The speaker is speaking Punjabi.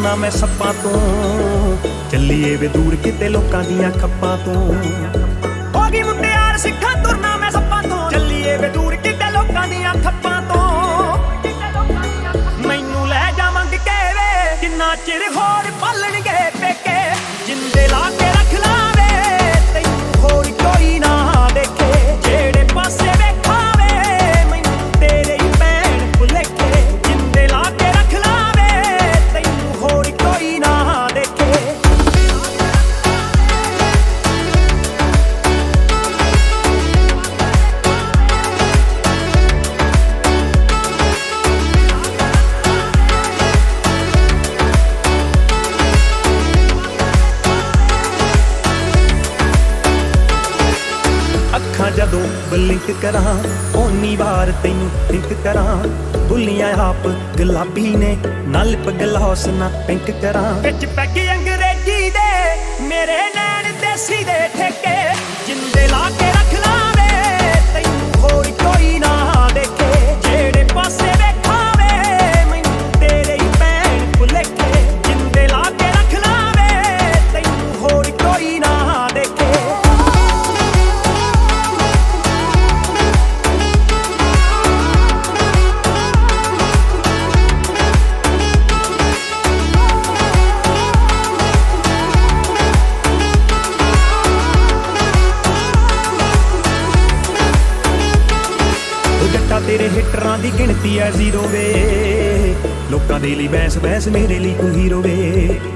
ਤੁਰਨਾ ਮੈਂ ਸੱਪਾਂ ਤੋਂ, ਚੱਲੀਏ ਵੇ ਦੂਰ ਕਿਤੇ ਲੋਕਾਂ ਦੀਆਂ ਖੱਪਾਂ ਤੋਂ। ਹੋ ਗਈ ਮੁਟਿਆਰ ਸਿੱਖਾਂ ਤੁਰਨਾ ਮੈਂ ਸੱਪਾਂ ਤੋਂ, ਚੱਲੀਏ ਵੇ ਦੂਰ ਕਿਤੇ ਲੋਕਾਂ ਦੀਆਂ ਖੱਪਾਂ ਤੋਂ। ਮੈਨੂੰ ਲੈ ਜਾ ਮੰਗ ਕੇ ਵੇ ਜਿੰਨਾ ਚਿਰ ਹੋਰ ਪਾਲਣਗੇ ਪੇਕੇ, ਜਿੰਦੇ ਲਾ ਕੇ ਰੱਖ ਲਾਵੇ ਤੈਨੂੰ ਹੋਰ ਕੋਈ ਨਾ ਦੇਖੇ। ਜਿਹੜੇ ਪਾਸੇ ਵੇਖਾਵੇ ਮੈਨੂੰ ਤੇਰੇ ਹੀ ਭੈਣ ਭੁਲੇਖੇ, ਜਿੰਦੇ ਲਾ ਕੇ ਰੱਖ ਲਾਵੇ ਤੈਨੂੰ ਹੋਰ ਕੋਈ ਨਾ ਦੇਖੇ। ਅੱਖਾਂ ਜਦੋਂ ਬਲਿੰਕ ਕਰਾਂ ਓਨੀ ਵਾਰ ਤੈਨੂੰ ਥਿੰਕ ਕਰਾਂ। ਬੁੱਲੀਆਂ ਆਪ ਗੁਲਾਬੀ ਨੇ ਨਾ ਲਿਪ ਗਲੋਸ ਨਾ ਪਿੰਕ ਕਰਾਂ। ਵਿੱਚ ਪੈਗ ਅੰਗਰੇਜ਼ੀ ਦੇ ਮੇਰੇ ਨੈਣ ਦੇਸੀ ਦੇ ਠੇਕੇ, ਜਿੰਦੇ ਲਾ ਕੇ ਰੱਖ ਲਾਵੇ ਤੈਨੂੰ ਹੋਰ ਕੋਈ ਨਾ ਦੇਖੇ। ਜਿਹੜੇ ਪਾਸੇ ਵੇਖਾਵੇ ਮੈਨੂੰ ਤੇਰੇ ਹੀ ਭੈਣ ਭੁਲੇਖੇ, ਜਿੰਦੇ ਲਾ ਕੇ ਰੱਖ ਲਾਵੇ ਤੈਨੂੰ ਹੋਰ ਕੋਈ ਨਾ ਦੇਖੇ। ਜੱਟਾ ਤੇਰੇ ਹਿੱਟਰਾਂ ਦੀ ਗਿਣਤੀ ਐ ਜ਼ੀਰੋ ਵੇ, ਲੋਕਾਂ ਦੇ ਲਈ ਬੈਂਸ ਬੈਂਸ ਮੇਰੇ ਲਈ ਤੂੰ ਹੀਰੋ ਵੇ।